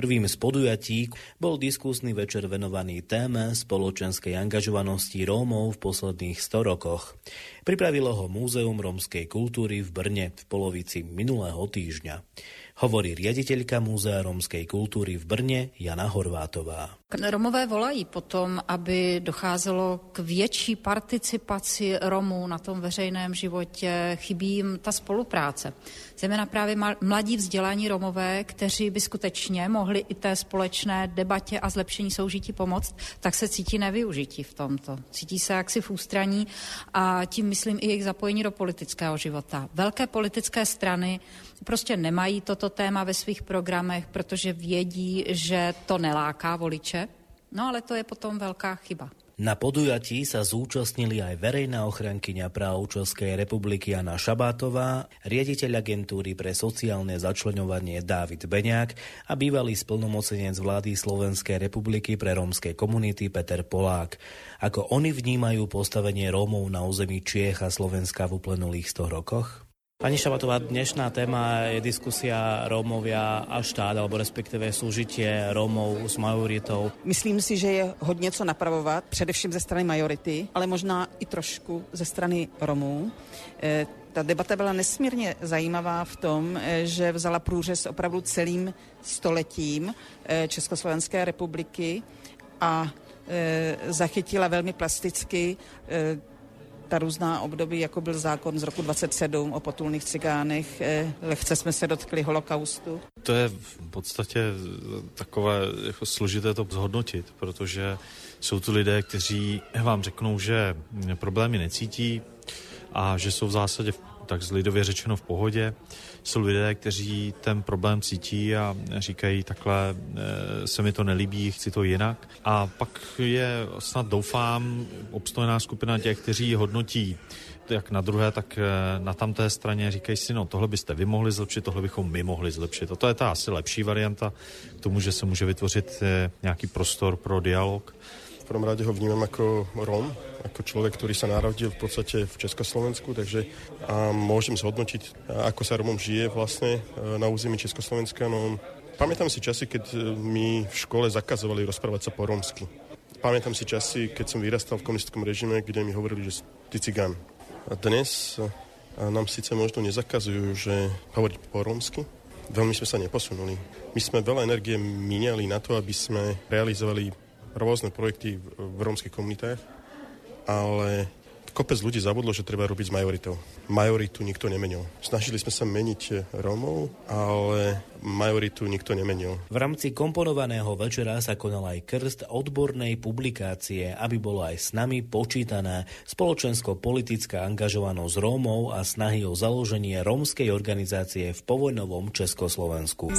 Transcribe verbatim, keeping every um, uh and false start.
Prvým z podujatí bol diskusný večer venovaný téme spoločenskej angažovanosti Rómov v posledných sto rokoch. Pripravilo ho Múzeum rómskej kultúry v Brne v polovici minulého týždňa. Hovorí riaditeľka Múzea rómskej kultúry v Brne Jana Horvátová. Romové volají potom, aby docházelo k větší participaci Romů na tom veřejném životě. Chybí jim ta spolupráce. Zejména právě mladí vzdělaní Romové, kteří by skutečně mohli i té společné debatě a zlepšení soužití pomoct, tak se cítí nevyužití v tomto. Cítí se jaksi v ústraní a tím myslím i jejich zapojení do politického života. Velké politické strany prostě nemají toto téma ve svých programech, protože vědí, že to neláká voliče. No ale to je potom veľká chyba. Na podujatí sa zúčastnili aj verejná ochrankyňa práv Českej republiky Jana Šabátová, riaditeľ agentúry pre sociálne začleňovanie Dávid Beňák a bývalý splnomocenec vlády Slovenskej republiky pre rómske komunity Peter Polák. Ako oni vnímajú postavenie Rómov na území Čiech a Slovenska v uplynulých sto rokoch? Pani Šabatová, dnešná téma je diskusia Rómovia a štát, alebo respektíve súžitie Rómov s majoritou. Myslím si, že je hodně co napravovat, především ze strany majority, ale možná i trošku ze strany Romů. E, ta debata byla nesmírně zajímavá v tom, že vzala průřez opravdu celým stoletím e, Československé republiky a e, zachytila velmi plasticky e, ta různá období, jako byl zákon z roku dvacet sedm o potulných cigánech, lehce jsme se dotkli holokaustu. To je v podstatě takové jako složité to zhodnotit, protože jsou tu lidé, kteří vám řeknou, že problémy necítí a že jsou v zásadě tak lidově řečeno v pohodě. Jsou lidé, kteří ten problém cítí a říkají takhle, se mi to nelíbí, chci to jinak. A pak je snad doufám obstojná skupina těch, kteří hodnotí jak na druhé, tak na tamté straně říkají si, no tohle byste vy mohli zlepšit, tohle bychom my mohli zlepšit. A to je ta asi lepší varianta k tomu, že se může vytvořit nějaký prostor pro dialog. V prvom rade ho vnímam ako Róm, ako človek, ktorý sa narodil v podstate v Československu, takže a môžem zhodnotiť, ako sa Rómom žije vlastne na území Československa. No, pamätám si časy, keď mi v škole zakazovali rozprávať sa po rómsky. Pamätám si časy, keď som vyrastal v komunistickom režime, kde mi hovorili, že ty cigán. A dnes nám síce možno nezakazujú, že hovoriť po rómsky. Veľmi sme sa neposunuli. My sme veľa energie míňali na to, aby sme realizovali rôzne projekty v rómskych komunitách, ale kopec ľudí zabudlo, že treba robiť s majoritou. Majoritu nikto nemenil. Snažili sme sa meniť Rómov, ale majoritu nikto nemenil. V rámci komponovaného večera sa konal aj krst odbornej publikácie, aby bolo aj s nami počítaná spoločensko-politická angažovanosť Rómov a snahy o založenie rómskej organizácie v povojnovom Československu.